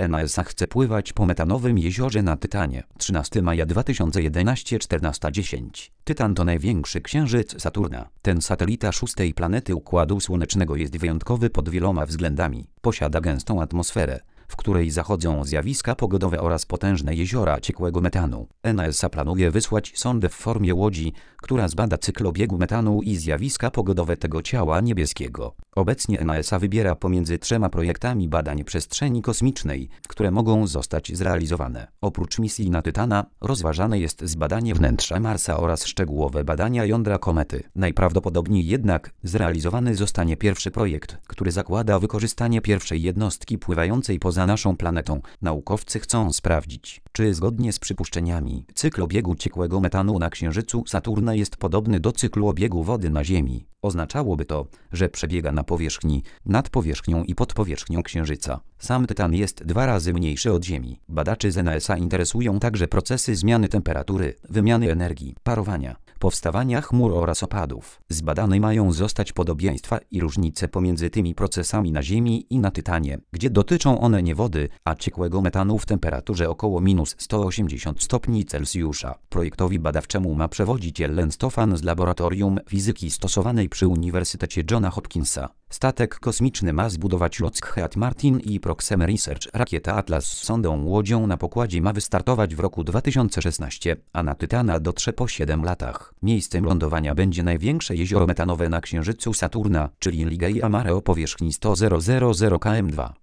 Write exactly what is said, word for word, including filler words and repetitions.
N A S A chce pływać po metanowym jeziorze na Tytanie. trzynastego maja dwa tysiące jedenastego, czternasta dziesięć. Tytan to największy księżyc Saturna. Ten satelita szóstej planety Układu Słonecznego jest wyjątkowy pod wieloma względami. Posiada gęstą atmosferę, w której zachodzą zjawiska pogodowe oraz potężne jeziora ciekłego metanu. N A S A planuje wysłać sondę w formie łodzi, która zbada cykl obiegu metanu i zjawiska pogodowe tego ciała niebieskiego. Obecnie N A S A wybiera pomiędzy trzema projektami badań przestrzeni kosmicznej, które mogą zostać zrealizowane. Oprócz misji na Tytana, rozważane jest zbadanie wnętrza Marsa oraz szczegółowe badania jądra komety. Najprawdopodobniej jednak zrealizowany zostanie pierwszy projekt, który zakłada wykorzystanie pierwszej jednostki pływającej poza naszą planetą. Naukowcy chcą sprawdzić, czy zgodnie z przypuszczeniami cykl obiegu ciekłego metanu na Księżycu Saturna jest podobny do cyklu obiegu wody na Ziemi. Oznaczałoby to, że przebiega na powierzchni, nad powierzchnią i pod powierzchnią Księżyca. Sam Tytan jest dwa razy mniejszy od Ziemi. Badaczy z N A S A interesują także procesy zmiany temperatury, wymiany energii, parowania, powstawania chmur oraz opadów. Zbadane mają zostać podobieństwa i różnice pomiędzy tymi procesami na Ziemi i na Tytanie, gdzie dotyczą one nie wody, a ciekłego metanu w temperaturze około minus sto osiemdziesiąt stopni Celsjusza. Projektowi badawczemu ma przewodzić Ellen Stofan z Laboratorium Fizyki Stosowanej przy Uniwersytecie Johna Hopkinsa. Statek kosmiczny ma zbudować Lockheed Martin i Proxima Research. Rakieta Atlas z sondą łodzią na pokładzie ma wystartować w roku dwa tysiące szesnastym, a na Tytana dotrze po siedmiu latach. Miejscem lądowania będzie największe jezioro metanowe na Księżycu Saturna, czyli Ligeia Mare o powierzchni sto tysięcy kilometrów dwa.